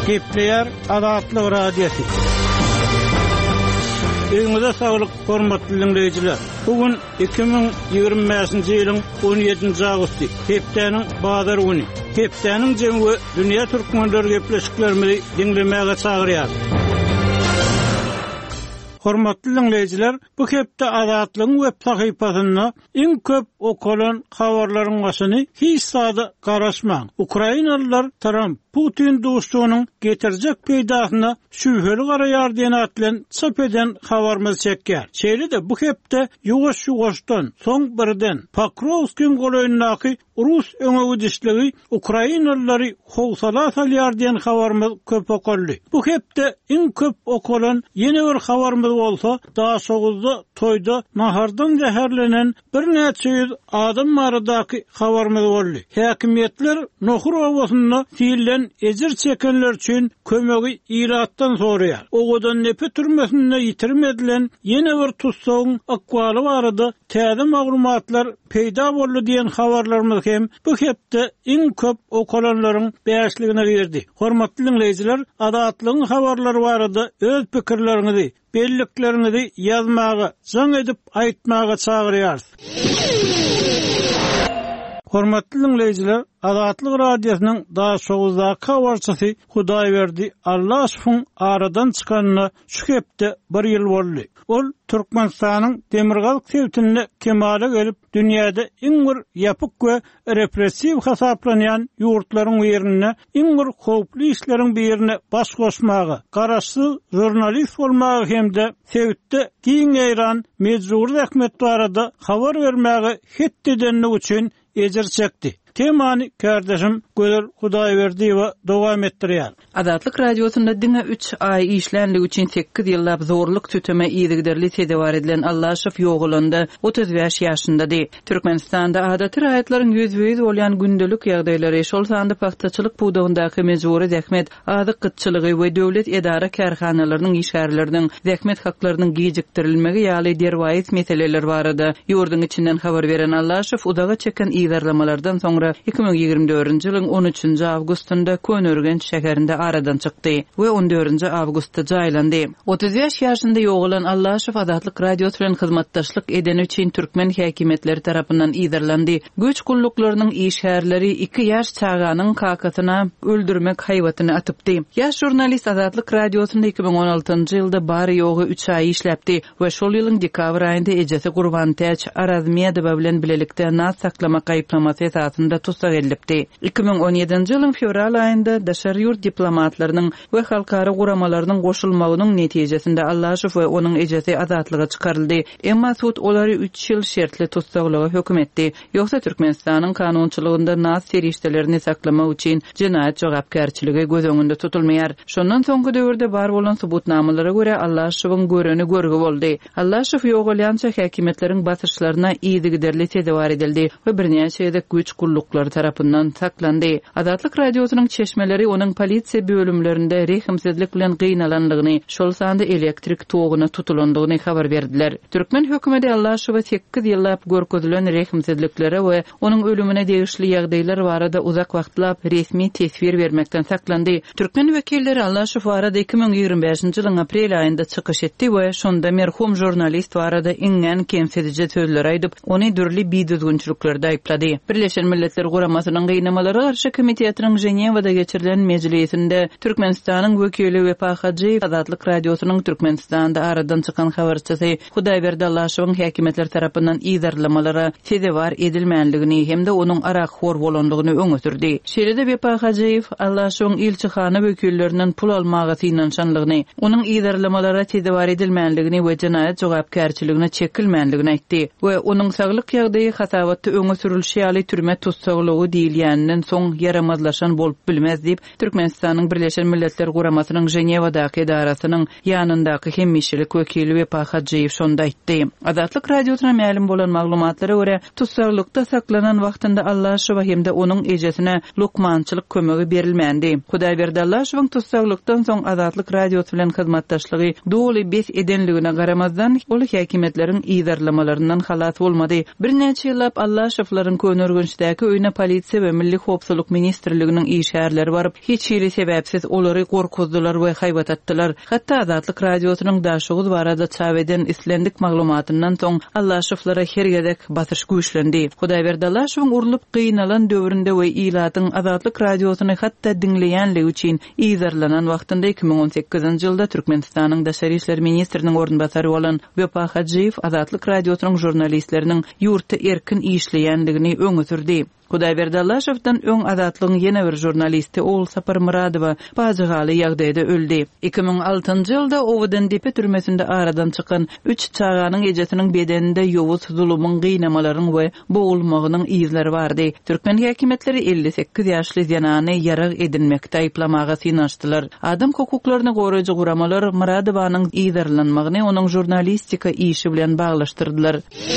Kepler Adatlyk Radiosu. Öňüňizde saglyk, hormatly dinleýijiler. Bugün 2025-nji ýylyň 17-nji agusty, hepdeniň bazar güni. Hepdeniň jemgy dünýä türkmenleri gepleşiklerimizi dinlemäge çagyrýar. Hormatly dinleýijiler, bu hepde Adatlyň web sahypasyna iň köp okulan habarlaryň başyny hiç sada garaşmaň. Ukrainalılar Trump Putin dostluğunun getirjek peýdasyna şübheli garaýar diýen atlan çap eden habarymyz çekýär. Şeýle de bu hepde ýuwaş-ýuwaşdan soň birden Pokrovskiň golaýyndaky Rus öňe dişligi Ukrainalylary howsala salýar diýen habarymyz köp okuldy. Bu hepde iň köp okulan ýene bir habarymyz bolsa, daha soňuzda toýda nahardan zäherlenen bir näçe ýüz adam baradaky habarymyz boldy. Häkimetler nohur owasyna fiilen ejir çekenler üçin kömegi iratdan soraýar. Ogadan nepe türmesinde ýitirmedilen ýene bir tutsagyň akwaly barada täze maglumatlar peýda boldy diýen habarlarymyz hem bu hepde iň köp okulanlaryň bäşligine berdi. Hormatly dinleýijiler, Adatlyň habarlary barada öz pikirleriňizi, belliklerinizi ýazmaga, jaň edip aýtmaga çagyrýar. Hormatly dinleýijiler, Adatlyk Radiosynyň daha soňuzdaky habarçysy Hudaýberdi Allahyň aradan çykanyna şu hepde bir ýyl boldy. Ol Türkmenistanyň demirgalyk sewtinde kemale gelip dünýäde iň bir ýapyk we repressiw hasaplanýan ýurtlaryň ýerine, iň bir howply işleriň birine baş goşmagy, garaşly jurnalist bolmagy hemde sewtde giň eýran mejbur rahmet barada habar bermäge hitdedenlik üçin ejir çekdi. Temany kardeşim Gözel Hudaýberdi we dowam etdirýär. Adatlyk radiosunda diňe 3 ay işlenligi üçin 8 ýyllap zorluk tüteme ýygyderli tedawar edilen Allahyň ýoğulanda 35 ýaşyndady. Türkmenistanda adaty raýatlaryň ýüzüýiz bolýan gündelik ýagdaýlary şol sanda paxtaçylyk puwdugyndaky mejburi zähmet, ady gytçylygy we döwlet edara karhanalarynyň işgärleriniň zähmet haklarynyň gijikdirilmegi ýaly derwayet meseleler barada ýurdun içinden habar beren Allahyň udaga çeken ýygyrlamalardan soňra 2024-nji ýylyň 13-nji awgustunda Könörgen şäherinde aradan çykdy we 14-nji awgustda jaýlandy. 35 ýaşynda ýoğulan Allahyň Adatlyk Radiosu bilen hyzmatdaşlyk eden üçin türkmen häkimetleri tarapyndan ýyzarlandy. Güç gulluklarının işgärleri 2 ýaş çağanyň kakasyna öldürmek haýwatyny atypdy. Ýaş jurnalist Adatlyk Radiosunda 2016-njy ýylda bary ýoğu 3 ay işläpdi we şol ýylyň dekabr aýynda ejesi Gurban Täç Arazmiýedow bilen bilelikde nas saklamak gaýplamasy esasında tutsak edilipdi. 2017-nji ýylyň fevral aýynda daşary ýurt diplomatlarynyň we halkara guramalarynyň goşulmagynyň netijesinde Allahyň we onuň ejesi azatlyga çykaryldy. Emma sud olary 3 ýyl şertli tutsaklyga hökm etdi. Ýoksa Türkmenistanyň kanunçylygynda nas serişdelerini saklamak üçin jinayet jogapkärçiligi göz öňünde tutulmaýar. Şondan soňky döwürde bar bolan subutnamalara görä Allahyň göreni görgi boldy. Allahyň ýoğulýança häkimetleriň basyşlaryna ýygyderli tedawar edildi we birnäçe ýerde güç gullukları tarapyndan saklandy. Adatlyk Radiosynyň çeşmeleri onuň polisiýa bölümlerinde rehimsizlik bilen gynananlygyny, şol sanda elektrik togyna tutulandygyny habar berdiler. Türkmen hökümeti Allahyň 8 ýyllap görkezülen rehimsizliklere we onuň ölümine degişli ýagdaýlar barada uzak wagtlap resmi tesbir bermekden saklandy. Türkmen wekilleri Allahyň barada 2025-nji ýylyň aprel aýynda çykyş etdi we şonda merhum jurnalist barada iňen kemsedici sözler aýdyp, ony dürli biýdüzgünçiliklerde aýplady. Birleşen Milletler Guramasynyň gynamalara garşy komitetining Jenewada geçirilen mejlisinde Türkmenistanyň wekili Wepahajiýew Adatlyk Radiosynyň Türkmenistanda aradan çykan habarçysy Hudaýberdi Allahyň häkimetler tarapyndan ýyzarlamalara tedawar edilmänligini hemde onuň arahor bolandygyny öňe sürdi. Şeýle-de Wepahajiýew Allahyň ilçihana wekillerinden pul almagy synanşanlygyny, onuň ýyzarlamalara tedawar edilmänligini we jinayet jogapkärçiligine çekilmänligini aýtdy we onuň saglyk ýagdaýy hasawatda öňe sürilşi ýaly türme tutsaglygy diýilýäninden soň yaramazlaşan bolup bilmez diýip Türkmenistanyň Birleşen Milletler Guramasynyň Jenewadaky edarasynyň ýanyndaky hemmişilik wekili Wepahajiýew şonda aýtdy. Adatlyk Radiosyna ma'lum bolan maglumatlara görä, tutsaglykda saklanan wagtynda Allahyň hemde onuň ejesine lukmançylyk kömegi berilmändi. Hudaýberdi Allahyň tutsaglykdan soň Adatlyk Radiosu bilen hyzmatdaşlygy doly bes edenligine garamazdan ol häkimetleriň ýyzarlamalaryndan halas bolmady. Bir näçe ýyllap Allahyň Könörgençdäki köyüne polisiýa we Milli Howpsuzlyk Ministrliginiň işgärleri baryp hiç hili sebäpsiz olary gorkuzdylar we haýbat atdylar. Hatda Azatlyk radiosynyň daşygy barada çaweden islendik maglumatyndan soň Allaşowlara hergedek batyş güýçlendi. Hudaýberdi Allaşowyň urulyp gynnalan döwründe we ilatyň Azatlyk radiosyny hatda dinleýänligi üçin izarlanan wagtynda 2018-nji ýylda Türkmenistanyň Daşary işler ministriniň ornbasary bolan Wepa Hajyýew Azatlyk radiosynyň jurnalistleriniň ýurtda erkin işleýänligini öňe sürdi. Hudaýberdi Allaşowdan öň Azatlygyň ýene bir jurnalisti Oğul Sapar Muradowa pajaгаly ýagdaýda öldi. 2006-njy ýylda Owudan Depe türmesinde aradan çykan 3 çaganyň ejesiniň bedeninde ýowuz zulumyň, gynnamalaryň we boğulmagynyň izleri bardy. Türkmen häkimetleri 58 ýaşly ýanany ýarag edinmekde aýplamaga synanyşdylar. Adam hukuklaryny goraýjy guramalar Muradowanyň izarlanmagyny onuň jurnalistika işi bilen baglaşdyrdylar.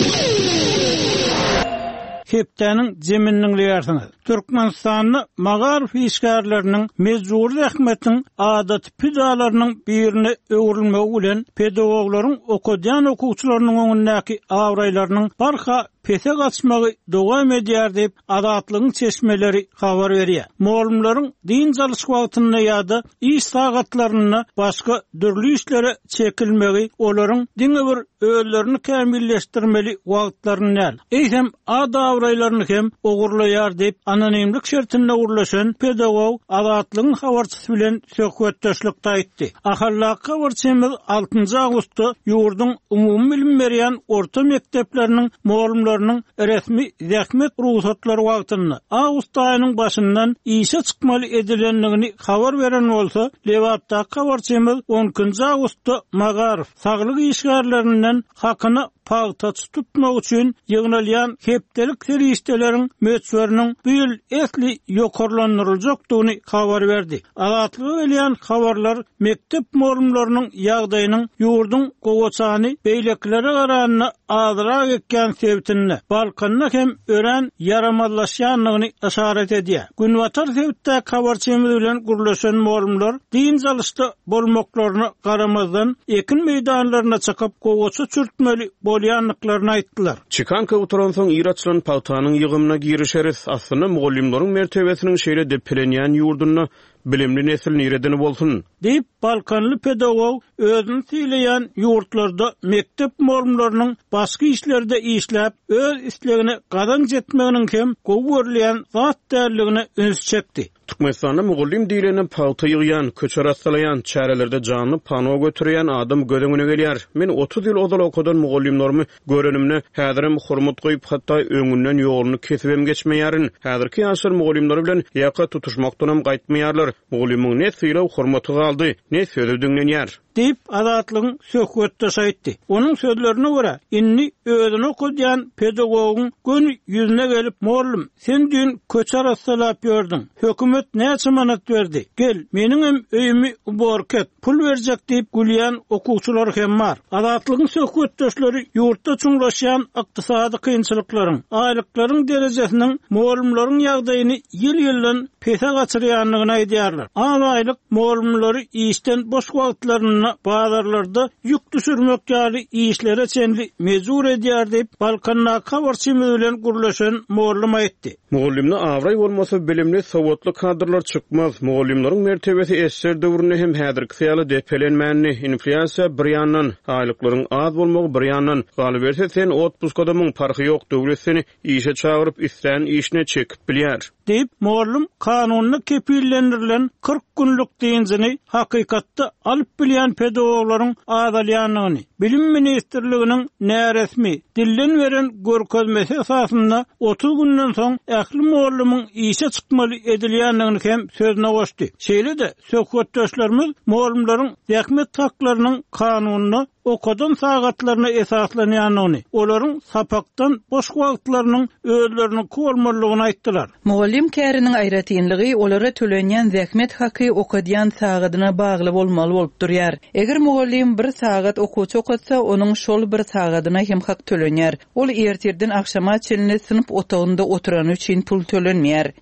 Heptäniň jeminniň ýartyny. Türkmenistanyň Magarif işgärleriniň mezur rahmetiň adaty pidalarynyň birini öwrülmegi bilen pedagoglaryň okudýan okuwçylarynyň öňündäki awraýlarynyň barha pese gaçmagy dowam edýär diýip Azatlygyň çeşmeleri habar berýär. Muallimlaryň din çalyş wagtyna ýa-da iş sagatlaryny başga dürli işlere çekilmegi, olaryň diňe bir öýlerini kämilleşdirmeli wagtlaryny näl. Eýsem ada awraýlaryny hem ogurlaýar diýip anonimlik şertinde urlaşan pedagog Azatlygyň habarçysy bilen söhbetdeşlikde aýtdy. Ahallak habarçymyz 6-njy awgustda ýurdun umumy bilim berýän orta mekdepleriniň muallimlarynyň resmi zähmet ruhsatlary wagtyny awgust aýynyň başyndan işe çykmaly edilenligini habar beren bolsa, Lewatda habarçymyz 10-njy awgustda Magarif saglyk işgärlerinden hakyny pagta tutmak üçin ýygnalýan hepdelik serişdeleriň möçberiniň bu ýyl esli ýokarlandyryljakdygyny habar berdi. Azatlyga gelýän habarlar mektep muallimlarynyň ýagdaýynyň ýurdun gowaçany beýleklere garanyna azyrak ekän sebäpini, balkanyna hem ören yaramazlaşýanlygyny işaret edýär. Günwatar sebäpde habarçymyz bilen gurlaşan muallimler din çalyşda bolmaklaryna garamazdan ekin meýdanlaryna çykyp gowaça çürtmeli bolýanlyklaryny aýtdylar. Çikanka oturan soň iraçlan pawtanyň ýygymyna girişeriz. Aslynda muallimlaryň mertebesiniň şeýle depelenýän ýurduny bilimli nesil niredini bolsun diýip Balkanly pedagog özüni tiýleýän ýurtlarda mektep muallimlarynyň başga işlerde işläp öz islegine gadan jetmeginiň hem gowurlayan zat därligine öz çekdi. Türkmenistanda mugallim diýileni pawta ýygýan, köçer astalayan, çärelerde janyny pano götürýän adam gödüňüne gelýär. Men 30 ýyl odal okudan mugallimlerimi görenimne häzirim hormat goýup hatda öňünden ýoluny kesibem geçmeýärin. Häzirki ýaşlar mugallimler bilen ýaka tutuşmakdan gaýtmaýarlar. Mugallimyň ne syýlaw hormaty galdy, ne sözü dinlenýär diýip Azatlygyň söhbetdeşi aýtdy. Onuň sözlerine görä, inni özüni okudýan pedagogyň gün ýüzüne gelip, "Muallim, sen dün köçer astalap ýördiň. Hökümet näçe manat berdi? Gel, meniň hem öýümi borket, pul berjek" diýip gülýän okuwçylar hem bar. Azatlygyň söhbetdeşleri ýurtda çuňlaşýan ykdysady kynçylyklaryň, aýlyklaryň derejesiniň muallimlaryň ýagdaýyny ýyl-ýyldan pese gaçyrýanlygyny aýdýarlar. Aýlyk muallimleri işden boş wagtlaryny bazarlarda yük düşürmek ýaly işlere çenli mezur edýär diýip Balkanna habarçymyz bilen gurlaşan muallim aýtdy. Mugallimni awraý bolmasa bilimli sowatly kadrlar çykmaz. Mugallimlaryň mertebesi esser döwründe hem häzirki ýaly depelenmänni, inflyasiýa bir ýandan, aýlyklaryň az bolmagy bir ýandan, galy berse sen otpus kadamyň parky ýok, döwlet seni işe çagyryp isleýän işine çekip bilýär diýip muallim kanunyna kepillendirilen 40 günlük diýinjini hakykatda alyp bilýän pedagoglaryň adalýanlygyny, bilim ministrliginiň näresmi dillen beren görkezmesi esasynda 30 günden soň ähli muallimyň işe çykmaly edilýänligini hem sözüne goşdy. Şeýle-de söhbetdeşlerimiz muallimlaryň zähmet haklarynyň kanunyna okudan sagatlaryna esaslanýanyny, olaryň sapakdan boş wagtlarynyň özlerini kolmalygyny aýtdylar. Muallim käriniň aýratynlygy olara tölenýän zähmet haky okudýan sagatyna bagly bolmaly bolup durýar. Eger muallim bir sagat okuwçy okutsa, onuň şol bir sagatyna hem hak tölenýär. Ol ertirden akşama çelini sınıp otağında oturan üçin pul tölenmeýär diýip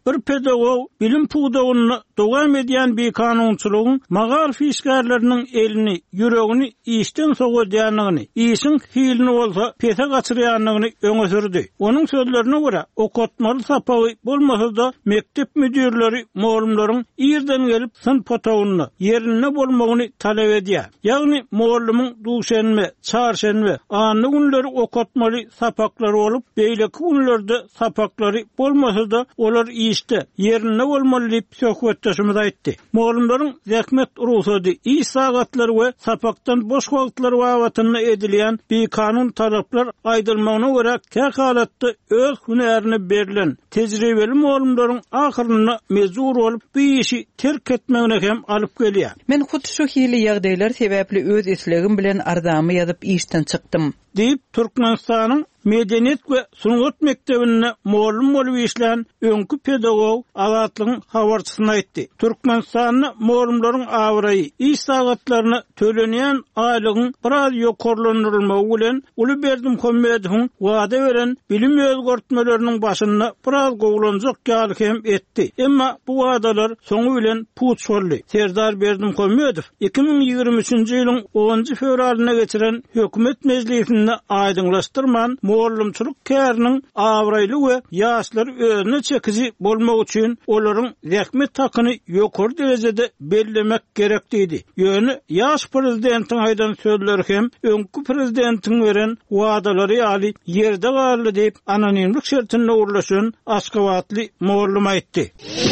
bir pedagog bilim puğdağını dowam edýän bir kanunçylygyň magal fişgärleriniň elini, yüregini işten soğudýanyny, işin hilini bolsa pete gaçyrýanyny öňe sürdi. Onuň sözlerine görä, okutmaly sapagy bolmasa da mektep müdürleri muallimlaryň ýerden gelip sınıf otagyny ýerine bolmagyny talep edýär. Ýagny muallimyň duşenme, çarşenme, anly günleri okutmaly sapaklary bolup, beýleki günlerde sapaklary bolmasa da olar işte ýerine bolmaly diýip söhbetdeşimiz aýtdy. Muallimlaryň zähmet urusady, iş sagatlary we sapakdan boş wagtlary wagtyny edilýän bir kanun talaplar aýdylmagyna görä käkalatda öz hünerini berilen tejribeli muallimlaryň ahyrynda mezur bolup bir işi terk etmegine hem alyp gelýär. Men hut şu hili ýagdaýlar sebäpli öz islegim bilen ardamy ýazyp işden çykdym. Diýip Türkmenistanyň Medeniyet we Sunugat Mekdebine muallim bolup işlän öňkü pedagog Azatlygyň habarçysyna aýtdy. Türkmenistanyň muallimlaryň awraýy iş sagatlaryny tölenýän aýlygyň biraz ýokarlandyrylmagy bilen Uly Berdimuhammedowyň wada beren bilim özgörtmeleriniň başynda biraz gowlanjak ýaly hem etdi. Emma bu wadalar soňu bilen puç boldy. Serdar Berdimuhammedow 2023-nji ýylyň 10-njy fevralyna geçiren hökümet mejlisinde aýdyňlaşdyrman muallimçilik käriniň awraýly we ýaşlary özüne çekici bolmak üçin olaryň zähmet hakyny ýokary derejede bellemek gerek diýdi. Ýöne ýaş prezidentiň aýdan sözleri hem öňkü prezidentiň beren wadalary ýaly ýerde garly diýip anonimlik şertinde urlaşan Aşgabatly muallim aýtdy.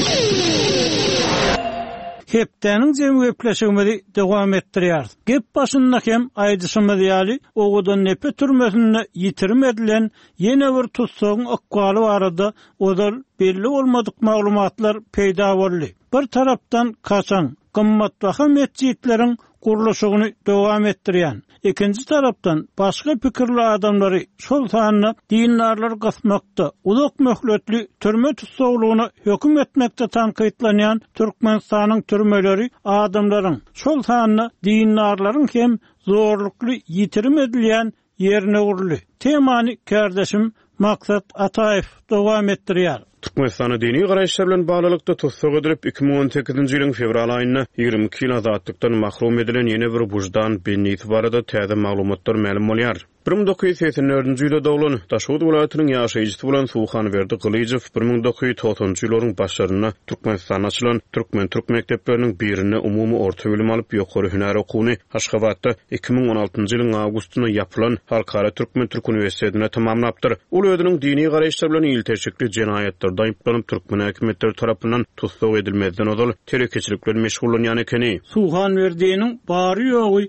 Hepdeniň jemgypleşigini dowam etdirýär. Gep başynda hem aýdysymyz ýaly ogudan nepe türmesinde ýitirmedilen ýene bir tutsagyň akwaly barada odal belli bolmadyk maglumatlar peýda boldy. Bir tarapdan kaçan, gymmatbaha mescitleriň gurulşygyny dowam etdirýän. Ikinci tarapdan başga pikirli adamlary şol sanyny dindarlar gasmakda, uzak möhletli türme tutsaglygyna höküm etmekde tanqidlanýan Türkmenistanyň türmeleri adamlaryň şol sanyny dindarlaryň hem zorlukly ýitirim edilýän ýerine urly. Temany kardeşim Maksat Ataev dowam etdirýär. Türkmenistany dini garaýşlar bilen baglykda tutsag edilip 2018-nji ýylyň fevral aýynda 22 ýyl azatlykdan mahrum edilen ýene bir bujdan benit barada täze maglumatlar ma'lum bolýar. 1984-nji ýylda dowlan Taşyt welaýatynyň ýaşaýjysy bolan Suhan Berdi Gylyjew 1990-njy ýylyň başlaryna Türkmenistana açylan Türkmen Türk mekdepleriniň birine umumy orta bilim alyp ýokary hüner okuwyny Aşgabatda 2016-njy ýylyň awgustyna ýapylan Halkara Türkmen Türk Uniwersitetine tamamlapdyr. Ol özüniň dini garaýşlar bilen ilteşikli jenaýatlarda aýyplanyp Türkmen häkimetleri tarapyndan tutsag edilmezden odal terekeçilikler meşgullanýan ekeni. Suhan Berdi'niň bary ýogy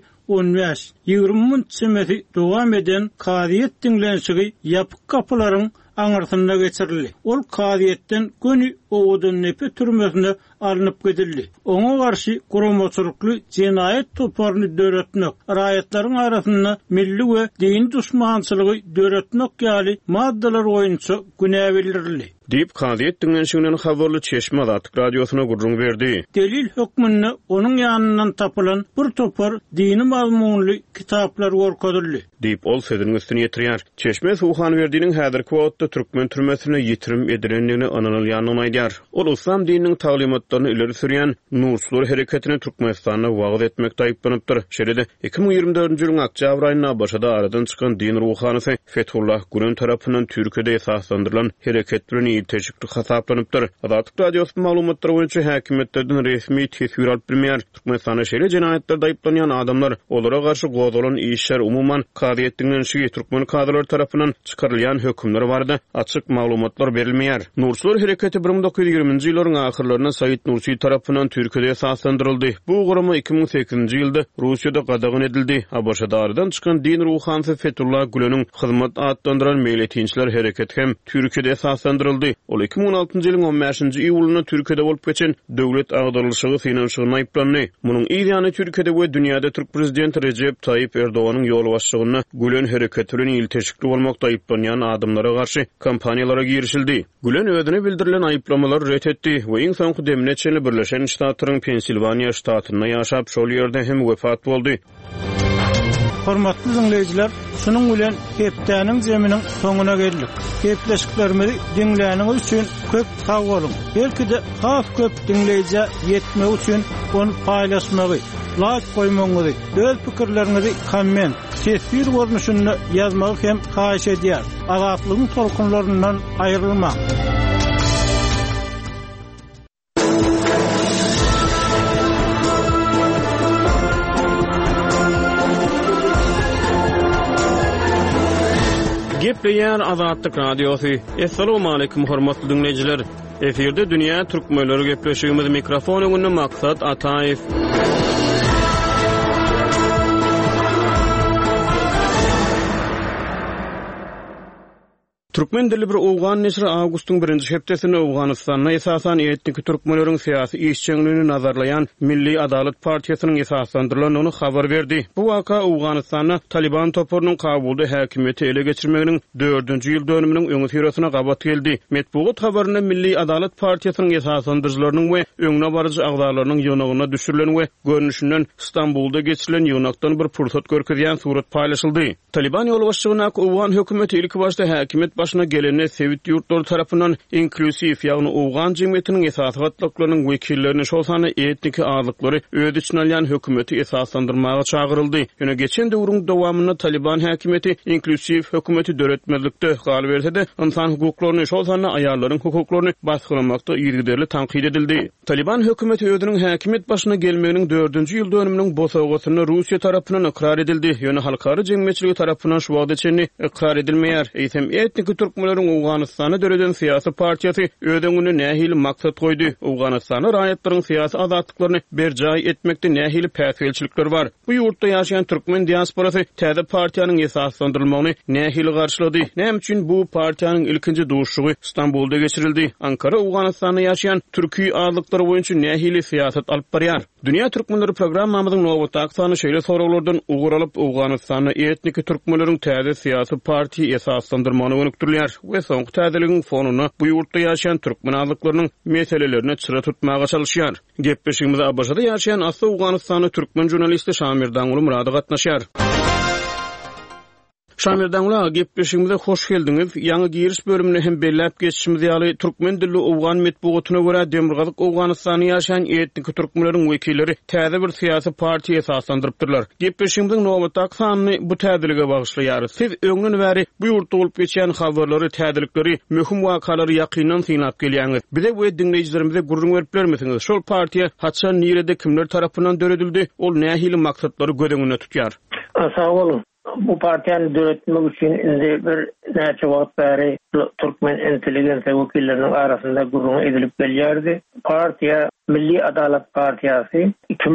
20 semeti dowam eden kadyet dinlenşigi ýapyk kapylaryň aňyrtynda geçirildi. Ol kadyetden göni ogudan nepe türmesine alınıp gidildi. Ona karşı guramaçylykly jenaýet toparyny döretmek, raýatlaryň arasynda milli we din düşmançylygy döretmek ýaly maddalar boýunça günä bildirildi. Diýip kadyet dinlenşiginiň habarly Çeşme Azatlyk radiosyna gurrun berdi. Delil hökmünde onuň ýanyndan tapylan bir topar dini mazmunly kitaplar gorkadyldy. Diýip ol sözüniň üstüne ýetirýär. Çeşme Suhan Berdi'niň häzirki wagtda Türkmen türmesine ýitirim edilendigini anylýanyny aýdýar. Ol İslam dininiň taglimatlaryny ileri sürýän Nurçular hereketine Türkmenistana wagt etmekde aýyplanypdyr. Şeride 2024-nji ýylyň oktýabr aýyna başada aradan çykan din ruhanysy Fethullah Gülen tarapyndan Türkiýede esaslandyrylan hereket bilen teşekkür hasaplanıpdyr. Azatlyk radiosynyň maglumatlary boýunça häkimetlerden resmi tesbir alyp bilmeýär. Türkmenistana şeýle jenaýatlarda aýyplanýan adamlar olara garşy gozalan işler umuman kadyetdiňden şi türkmen kadrlary tarapyndan çykarylýan hökümler barada açyk maglumatlar berilmeýär. Nurçular hereketi 1920-nji ýyllaryň ahyrlaryna Said Nursi tarapyndan Türkiýede esaslandyryldy. Bu gurama 2008-nji ýylda Russiýada gadagyn edildi. Başada aradan çykan din ruhansy Fethullah Güleniň hyzmat atlandyran meýletinçiler hereketi hem Türkiýede esaslandyryldy. Ol 2016-njy ýylyň 15-nji iýulyna Türkiýede bolup geçen döwlet agdarlyşygy finansiýasyna aýyplandy. Munyň ýa-ni Türkiýede we dünýäde Türk prezidenti Recep Tayyip Erdoganyň ýol başçylygyna Gülen hereketi bilen ilteşikli bolmakda aýyplanýan adamlara garşy kampaniýalara girişildi. Gülen özüne bildirilen aýyplamалар ret etdi we iň soňky demine çenli Birleşen Ştatlaryň Pensilvaniýa ştatyna ýaşap şol ýerde hem wefat boldy. hormatly dinleyijiler, şunun bilen hepdäniň zeminiň soňuna geldik. Hepleşiklerimizi dinleýäniňiz üçin köp sag bolun. Belki-de has köp dinleýije ýetmek üçin onu paýlaşmagy, like koymaňyzy, öz pikirlerinizi komment, sesli görnüşünde ýazmagy hem haýyş edýär. Azatlygyň tolkunlaryndan aýrylmak. Gepleýär Azatlyk Radiosu. Assalamu alaykum hormatly dinleyijiler. Eferde dünýä türkmenleri gepleşigimiz mikrofon öňünde maksat Ataýew. Türkmen dili bir Owgan nesri awgustyň 1-nji hepdesinde Owganystanyň esasan etnik türkmenleriň syýasy işçiligini nazarlayan Milli Adalet Partiýasynyň esaslandyrylanyny habar berdi. Bu waka Owganystanyň Taliban topurynyň Kabulda häkimiýeti ele geçirmeginiň 4-nji ýyl dönüminiň öňe sürýäsine gabat geldi. Medpugat habaryna Milli Adalet Partiýasynyň esaslandyrjylarynyň we öňüne barjy agdalarynyň ýygynyna düşürilen we görnüşinden İstanbulda geçirilen ýygnakdan bir pursat görkezýän surat paýlaşyldy. Taliban ýol başçygyna Owgan hökümeti ilk başda häkimiýet başyna gelene Sewit ýurtları tarapyndan inklusiv ýagny Owgan jemgyýetiniň esasy gatlaklarynyň wekillerini şolsany etnik azlyklary öz içine alýan hökümeti esaslandyrmaga çagyryldy. Ýöne geçen döwrüň dowamyna Taliban häkimiýeti inklusiv hökümeti döretmezlikde gal berse-de insan hukuklaryny şolsany aýallaryň hukuklaryny baskılamakda ýergiderli tanqid edildi. Taliban hökümeti özüniň häkimiýet başyna gelmeginiň 4-nji ýyl dönüminiň bosawagyny Russiýa tarapyndan ikrar edildi. Ýöne halkary jemgyýetçiligi tarapyndan şu wagt içinde ikrar edilmeýär. Eýsem etnik türkmenleriň Owganystany döreden syýasy partiýasy ödüňüne nähili maksat goýdy. Owganystany raýatlaryň syýasy azatlyklaryny berjaý etmekde nähili päsgelçilikler bar. Bu ýurtda ýaşaýan türkmen diasporasy täze partiýanyň esaslandyrylmagyny nähili garşylady. Näme üçin bu partiýanyň ilkinji duşugy İstanbulda geçirildi. Ankara Owganystanyň ýaşaýan türki azlyklary boýunça nähili syýasat alyp barýar. Dünýä türkmenleri programmamyzyň nowatda aksany şeýle soraglardan ugur alyp Owganystanyň etnik türkmenleriň täze syýasy partiýa esaslandyrmagyny öňüktürýär we soňky täzeligiň fonuny bu ýurtda ýaşaýan türkmen azlyklarynyň meselelerini çyra tutmaga çalışýar. Gepleşigimizde Abaşada ýaşaýan asly Owganystany türkmen jurnalisti Şamir Dangly Murady gatnaşýar. Şamir Dangly, gepleşigimize hoş geldiňiz. Ýaňy giriş bölümine hem belläp geçişimiz ýaly türkmen dilli Owgan medpugatyna görä Demirgazyk Owganystany ýaşaýan etnik türkmenleriň wekilleri täze bir syýasy partiýa esaslandyrypdyrlar. Gepleşigimiziň nowatda aksany bu täzelige bagyşlaýar. Siz öňünden bäri bu ýurtda bolup geçýän habarlary, täzelikleri, möhüm wakalary ýakyndan synap gelýäňiz. Bize we dinleýijilerimize gurrun berip bermesiňiz. Şol partiýa haçan nirede kimler tarapyndan döredildi? Ol nähili maksatlary gödeňine tutýar? Sağ olun. Bu partiýany döretmek üçin indi bir näçe wagt bäri türkmen inteligensiýa wekilleriniň arasynda gurrun edilip gelýärdi. Partiýa Milli Adalet Partiýasy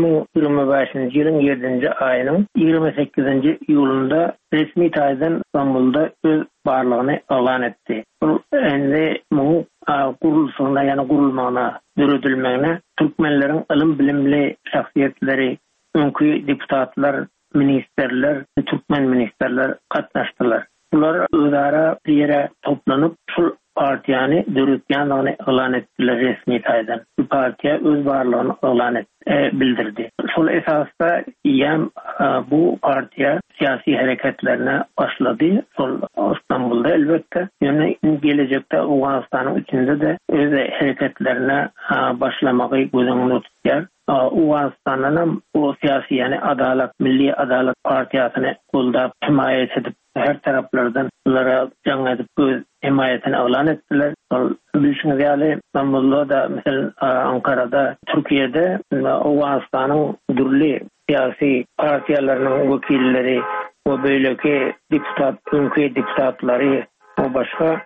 2025-nji ýylyň 7-nji aýynyň 28-nji ýylynda resmi taýdan İstanbulda öz barlygyny elan etdi. Bu endi bu gurulmagyna, ýani gurulmagyna döredilmegine türkmenleriň ilim bilimli şahsiýetleri, öňkü deputatlar, ministerler, türkmen ministerler katnaştılar. Bunlar özara bir yere toplanıp şu partiyani döretýändigini elan etdiler resmi taýdan. Bu partiýa öz barlygyny elan bildirdi. Şol esasda ýam bu partiýa siyasi hareketlerine başladı. Sol İstanbul'da elbette. Yani gelecekte Owganystanyň içinde de öz hareketlerine başlamagy gözüňde tutýar. Owganystanyň o siyasi yani adalet, Milli Adalet Partiýasyny goldap himayet edip her taraflardan bunlara can edip göz himayetini elan ettiler. Bilişiniz ýaly İstanbul'da da mesela Ankara'da, Türkiye'de Owganystanyň dürli siyasi partiýalarynyň wekilleri o böyleki öňkü deputatlary o başga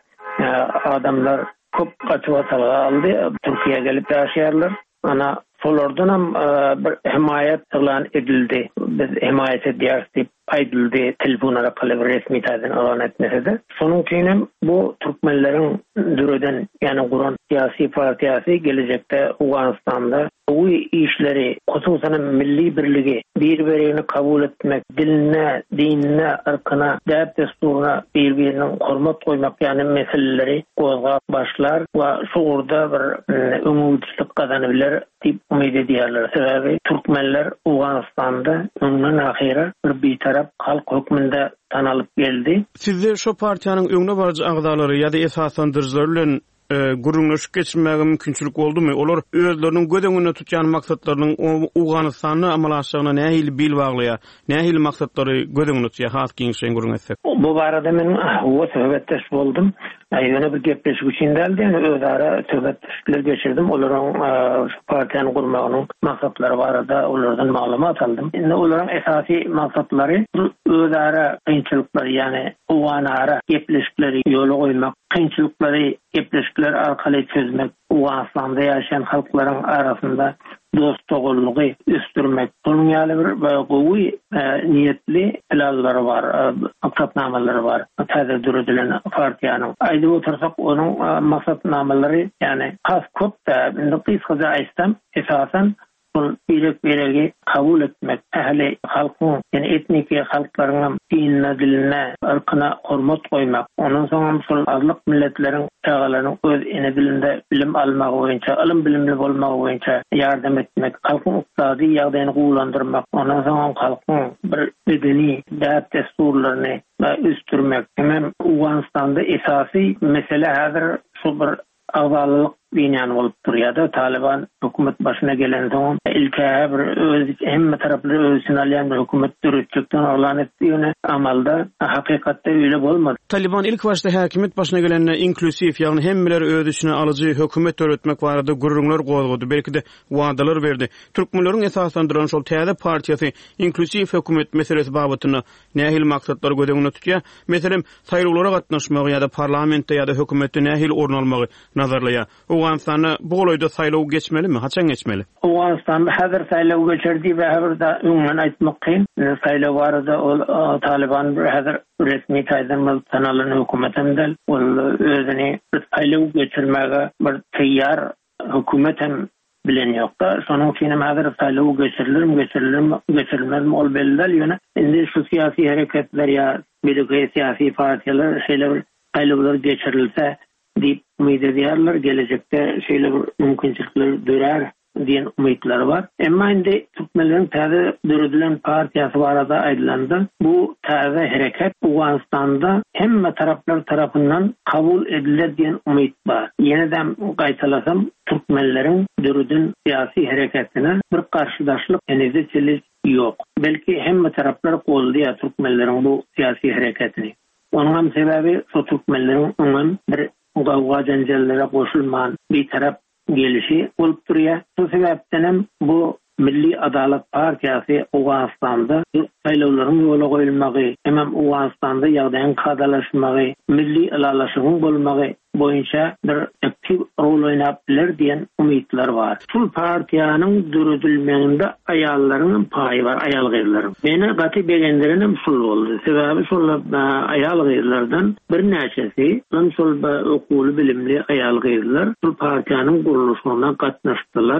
adamlar köp kaçıwatalyga aldy. Türkiye'ye gelip ýaşaýarlar. Ana solardan hem bir himayet elan edildi. Biz himayet edýäris aýdyldy telefon arkaly resmi taýdan elan etmese-de. Şonuň üçin bu türkmenleriň düreden ýani guran siyasi partiýasy gelecekde Owganystanda bu işleri, hususan milli birligi, bir-birini kabul etmek, diline, dinine, ırkına, däp desturuna bir-birinin hormat koymak ýani meseleleri gozgap başlar we şu urda bir öňüçlik kazanybiler diýip umyt edýärler. Sebäbi türkmenler Owganystanda öňden ahira bir bitar tarap halk hükmünde tanalyp geldi. Sizde şu partiýanyň öňüne barjy agdalary ýa-da esaslandyrjylar bilen gurulmaşyp geçirmäge mümkinçilik boldumy? Olar özleriniň gödeňine tutýan maksatlarynyň uganystany amala aşygyna nähili bil baglaýa, nähili maksatlary gödeňine tutýar has giňişen gurun etsek. Bu barada men o söhbetdeş boldum. Ýöne bir gepleşik üçin geldi. Özara söhbetler geçirdim. Olaryň partiýany gurmagynyň maksatlary barada olardan maglumat aldım. Indi olaryň esasy maksatlary özara kynçylyklary, ýani uganara gepleşikleri ýola goýmak, kynçylyklary gepleşikler arkaly çözmek, Uganistanda ýaşaýan halklaryň arasynda dostlugy üstürmek. Bunun ýaly bir gowy niýetli planlary bar, maksatnamalary bar. Täze düredilen partiýanyň. Aýdyp otursak onuň maksatnamalary, ýani has köp da indi kysgaça aýsam, esasen bu birlik kabul etmek, ähli halkyň, ýani etniki halklaryň dinine, diline, ırkyna hormat goýmak, onuň soňam şol azlyk milletleriň çağalaryň öz ene dilinde bilim almak boýunça, ilim bilimli bolmak boýunça ýardam etmek, halkyň ykdysady ýagdaýyny gowlandyrmak, onuň soňam halkyň bir medeni däp desturlaryny üstürmek. Hem Uganistanda esasy mesele häzir şu bir agdalyk binyan bolup durýar. Taliban hökümet başyna gelen soň ilkä bir öz hemme taraplary özüne alýan bir hökümet döretjekden alan etdiýine amalda hakykatda öýle bolmady. Taliban ilk başda häkimet başyna gelende inklusiv, ýagny hemmeleri öz içine alyjy hökümet döretmek barada gurulmalar gozgody, belki de wadalar berdi. Türkmenleriň esaslandyran şol täze partiýasy inklusiv hökümet meselesi babatyna nähili maksatlar gödeňine tutýar. Meselem saýlawlara gatnaşmagy ýa-da parlamentde ýa-da hökümetde nähili orun almagy nazarlaýar. Uganistan'a bu olayda saylaw geçmeli mi? Haçan geçmeli? Uganistan'da hazır saylaw geçirdi we hazırda öňüne aýtmak kyn. Saylaw barada Taliban bir hazır resmi taýdan tanalan hökümetemden ol özüni saylaw geçirmäge bir taýýar hökümetem bilen ýokda. Şonuň üçin hazır saylaw geçirilmezmi ol belli ýöne. Indi şu siyasi hareketler ýa belki siyasi partiýalar şeýle saylawlar geçirilse diýip umyt edýärler, gelecekde şeýle bir mümkinçilikler dörer diýen umytlary bar. Emma indi Türkmenleriň täze döredilen partiýasy barada aýdylandy. Bu täze hereket Uganistanda hemme taraplar tarapyndan kabul edilir diýen umyt bar. Ýene-de gaýtalasam Türkmenleriň döredin siyasi hereketine bir karşıdaşlyk enezçilik ýok. Belki hemme taraplar goldy Türkmenleriň bu siyasi hereketini. Onuň sebebi şu Türkmenleriň onuň bir gawga janjalllara goşulman bir tarap gelişi bolup durýar. Bu sebäpden bu Milli Adalet Partiýasy Uganistanda saýlawlaryň ýola goýulmagy, hem Uganistanda ýagdaýyň kadalaşmagy, milli ilalaşygyň bolmagy boýunça bir aktiv rol oýnap biler diýen umytlar bar. Şol partiýanyň döredilmeginde aýallaryň paýy bar, aýal gyzlary. Meni gaty begenlerim şol boldy. Sebäbi şol aýal gyzlardan bir näçesi, şol okuly bilimli aýal gyzlar şol partiýanyň guruluşyna gatnaşdylar.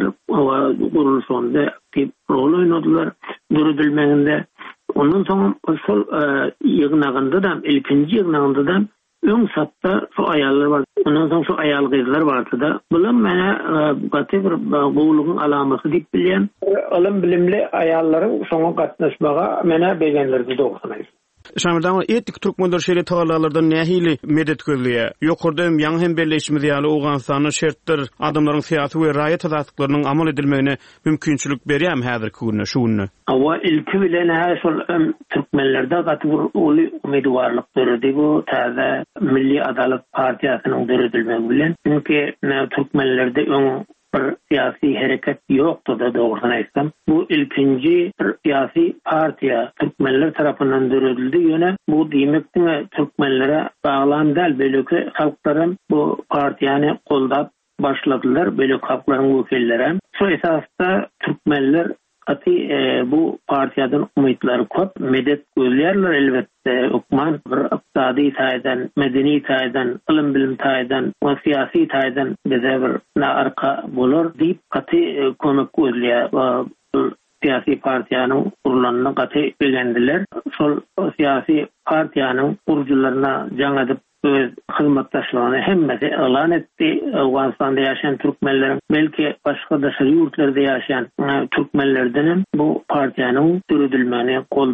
O guruluşynda aktiv rol oýnadylar. Döredilmeginde ondan soň şol ýygnagynda da, ilkinji ýygnagynda da öň satda şu aýallar bar. Ondan soň şu aýal gyzlar bardy da. Bular mene gaty bir gowlugyň alamasy diýip bilýän. Ilim bilimli aýallaryň şoňa gatnaşmaga mene begenlerdi dogsanay. Şamirdan etnik Türkmenler şeýle tagalarlardan nähili medet gözleýär. Ýokurda ýaňy hem belleşmez ýaly Uganistanyň şertler adamlaryň syýasy we raýat adatlarynyň amal edilmegine mümkinçilik berýärmi häzirki günde şu günde? Awa ilki bilen şol Türkmenlerde gaty bir uly umydywarlyk berdi bu täze Milli Adalet Partiýasynyň döredilmegi bilen. Çünki Türkmenlerde öň bir siyasi hareket yoktu da doğrudan aýtsam. Bu ilkinji bir siyasi partiýa Türkmenler tarapyndan döredildi ýöne bu diýmekde Türkmenlere baglan däl belki halklarym bu partiýany goldap başladylar, belki halklaryň wekilleri. Şu esasda Türkmenler bu partiýadan umytlary köp, medet gözlerler elbette. Okman bir iqtisadi taýdan, medeni taýdan, ilim bilim taýdan, we siyasi taýdan bize bir arka bolar diýip kömek gözleýär. Siyasi partiýanyň kurulanyna gaty begendiler. Şol siyasi partiýanyň gurujularyna jaňadyp öz hyzmatdaşlaryny hemmesi elan etdi. Uganistanda ýaşaýan Türkmenleriň, belki başga da ýurtlarda ýaşaýan Türkmenlerden bu partiýanyň döredilmegini goldap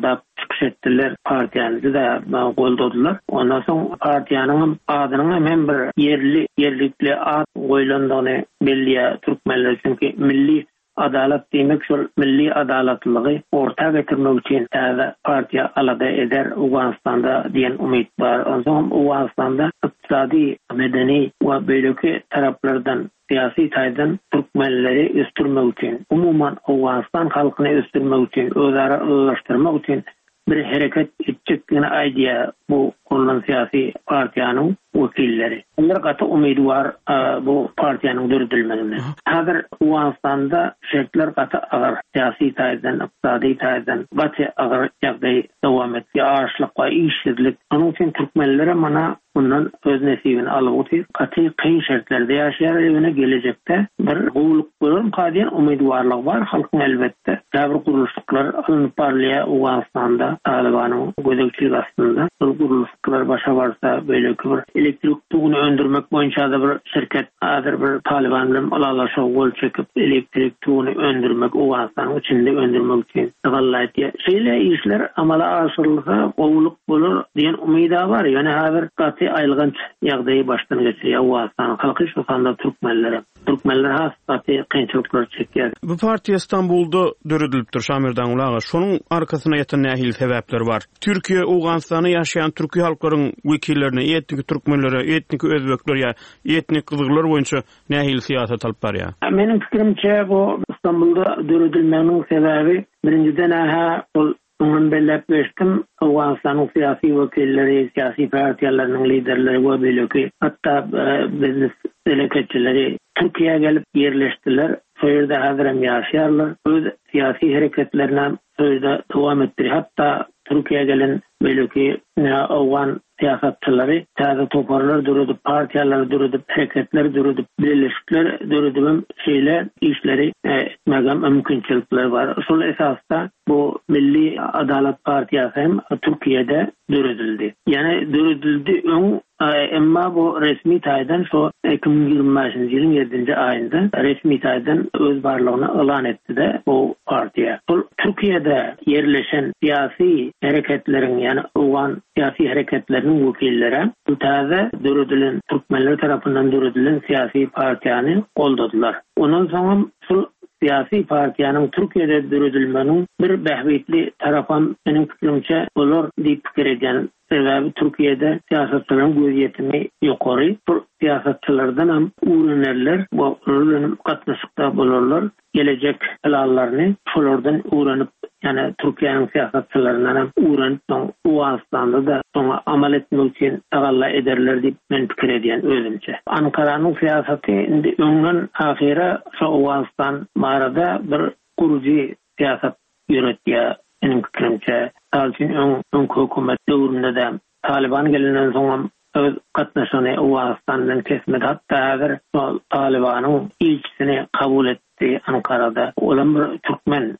çıkış ettiler. Partiyanyny da goldadylar. Ondan soň partiyanyň adynyň hem bir yerlikli ad goýlandygyny belliye türkmenler çünki milli adalet demek şol milli adaletliği orta getirmek için partiya alada eder Uganistan'da diyen umid var. O zaman Uganistan'da iqtisadi, medeni ve böyleki taraflardan siyasi taydan Türkmenleri östürmek için, umuman Uganistan halkını östürmek için, özara ılaştırmak için bir hareket edecekliğine aydiya bu kurulan siyasi partiyanın vekilleri. Onlar katı umidi var bu partiyanın dördülmenine. Hazır Uganistan'da şartlar katı ağır siyasi taydan, iqtisadi taydan katı ağır ýagdaý dowam etdi. Ağırçlık ve işsizlik. Onun için Türkmenlere mana bundan öz nesibini alıp otur. Katı kıyın şartlarda yaşayar evine gelecekte bir gowluk bolur. Kadiyen umidwarlyk var. Halkın elbette. Dabir kuruluşluklar alınıp barlaya Uganistan'da Taliban'ın gödekçilik aslında. Bu kuruluşluklar başa varsa böyle bir elektrik tuğunu öndürmek boyunca da bir şirket adır bir Taliban bilen alalaşa gol çekip elektrik tuğunu öndürmek Uganistan'ın içinde öndürmek için gallaydı. Şeyle işler amala aşırılsa gowluk bolur diyen umida var. Yani hazır katı aylgınç ýagdaýy baştan geçiriyor Uganistan'ın halkı şu anda Türkmenler has katı kynçylyklar çekýär. Bu partiýa İstanbul'da döredilipdir Şamirdan ulaga. Şonuň arkasyna ýatan nähil sebäpler var. Türkiýe Uganistany ýaşaýan türki halklaryň wekillerine, etnik türkmenlere, etnik özbekler ýa etnik kızglar boýunça nähil siýasat alyp barýar? Menin pikirimçe bu İstanbul'da döredilmeniň sebebi birinciden ol onun bellep geçtim. Uganistan'ın siyasi vekilleri, siyasi partiyalarının liderleri ve böyleki hatta biznes eleketçileri Türkiye'ye gelip yerleştiler. Söýürde hazırım yaşayarlar. Öz siyasi hareketlerine söýürde devam ettirir. Hatta Türkiye'ye gelen böyleki Afgan siyasatçıları taze toparlar döredip, partiyalar döredip, hareketler döredip, birleşikler döredip şeyler, işleri etmegen mümkünçilikler var. Sol esasda bu Milli Adalet Partiyası hem Türkiye'de döredildi. Yani döredildi emma bu resmi taydan şu 2025 yılın 7. ayında resmi taydan öz barlığını ilan etti de bu partiye. Türkiye'de yerleşen siyasi hareketlerin yani Afgan siyasi hareketlerinin vekilleri bu taze döredilin Türkmenler tarafından döredilin siyasi partiyanı goldadılar. Ondan sonra siyasi partiyanın Türkiye'de döredilmenin bir behbitli tarafan benim fikrimce olur deyip fikir eden sebebi Türkiye'de siyasetçilerin göziyetimi yukarı. Bu siyasetçilerden hem uğranırlar, bu ürünün katmışlıkta bulurlar. Gelecek helallarını şolardan uğranıp yani Türkiye'nin siyasetçilerinden hem uğranıp Uganistan'da da sonra amal etmek için agalla ederler deyip ben fikir eden özümce. Ankara'nın siyaseti önden ahire şu Uganistan mağarada bir kurucu siyaset yönetiyor benim fikrimce. Talçin ön hükümet dövründe de Taliban gelenden sonra öz katnaşanı Uganistan'dan kesmedi. Hatta hazır Taliban'ın ilçisini kabul etti Ankara'da. Olan bir Türkmen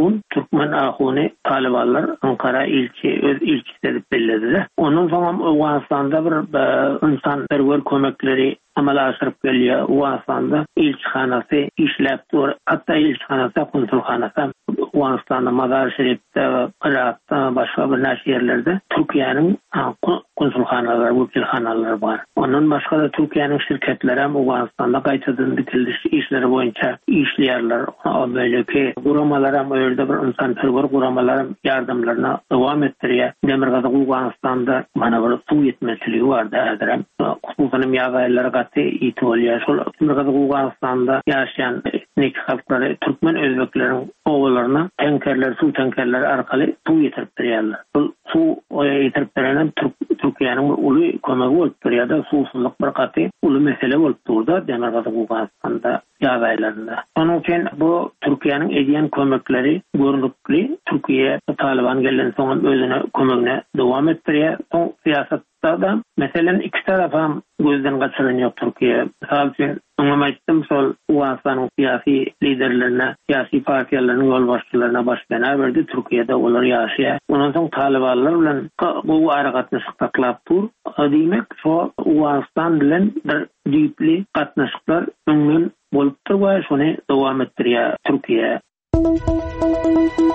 ahuni Talibanlar Ankara öz ilçisi edip bellediler. Ondan sonra Uganistan'da bir insan perver kömekleri amala aşırıp geliyor. Uganistan'da ilçihanası işlepti. Hatta ilçihanası, konsulhanası Uganistan'da Mazar Şerif'te, Irak'ta, başka bir naş yerlerde Türkiye'nin konsulhanaları, vekilhanaları var. Ondan başka da Türkiye'nin şirketleri hem Uganistan'da kayıtladığın dikilmiş işleri boyunca işleyerler. Böyleki kuramalar hem öyle bir insan perver kuramalar hem yardımlarına devam ettiriyor. Demirgazı Uganistan'da bana bir su yetmezliği vardı. Kutusanım yağayları katı İtoliya. Demirgazı Uganistan'da yaşayan etnik halkları, Türkmen özbeklerin oğullarına su tankerleri arkalı su yetirip duruyorlar. Su yetirip duruyorlar. Türkiye'nin ulu kömegi olup duruyor da susuzluk bir katı ulu mesele olup durdu Demirgazı Uganistan'da yağaylarında. Onun için bu Türkiye'nin ediyen kömekleri görünüklü. Türkiye Taliban gelen sonra özüne kömegine devam ettiriyor. Son siyasatta da mesela iki tarafa gözden kaçırınıyor Türkiye. Misal için anlamaydım sol Uganistan'ın siyasi liderlerine, siyasi partiyalarının yol başçılarına başkanı verdi. Türkiye'de onlar yaşıyor. Ondan sonra Talibanlar bilen bu harekatlaşık taklap tur. Demek şu Uganistan bilen bir düyüplü katlaşıklar öngün bolup da şunu devam ettiriyor Türkiye.